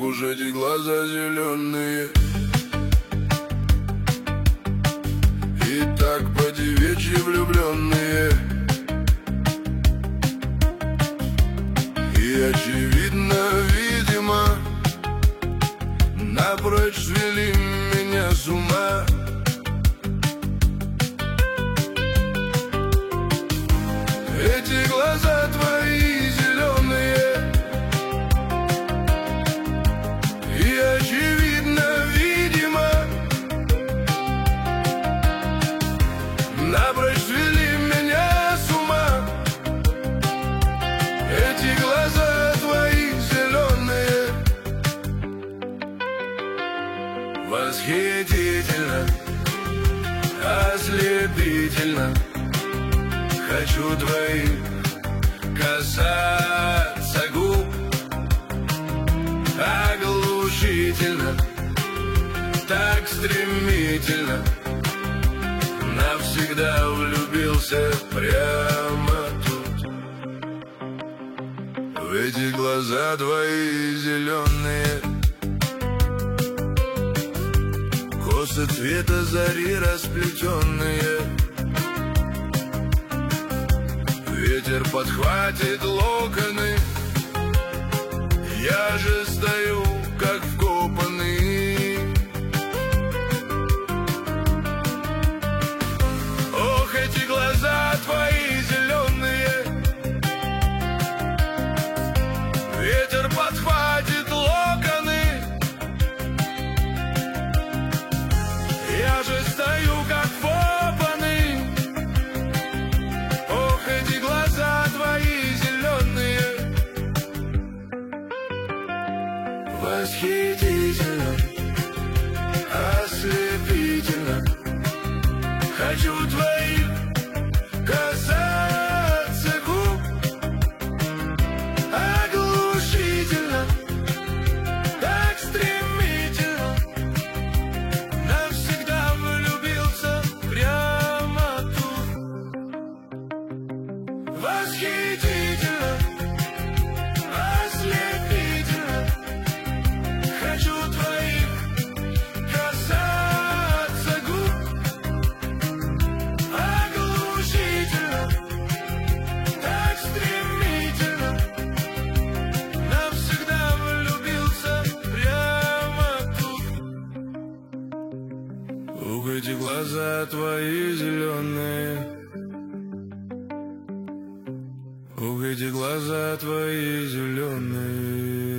Уж эти глаза зеленые и так по-девичьи влюбленные, и очевидно, видимо, напрочь свели меня с ума. Эти глаза твои зеленые и очевидно, видимо, напрочь свели меня с ума. Эти глаза твои зеленые восхитительно, ослепительно. Хочу твоих касаться губ, оглушительно, так стремительно. Навсегда влюбился прямо тут, в эти глаза твои зеленые. Косы цвета зари расплетенные, ветер подхватит локоны, я же стою, как вкопанный. Ох, эти глаза твои зеленые, ветер подхватит локоны, я же стою, как вкопанный. Ох, эти глаза твои зеленые восхитительно, ослепительно. Хочу твоих касаться губ, оглушительно, так стремительно. Навсегда влюбился прямо тут. Восхитительно, ослепительно. Хочу твоих касаться губ, оглушительно, так стремительно. Навсегда влюбился прямо тут. Ух, эти глаза твои зеленые, ух, эти глаза твои зеленые.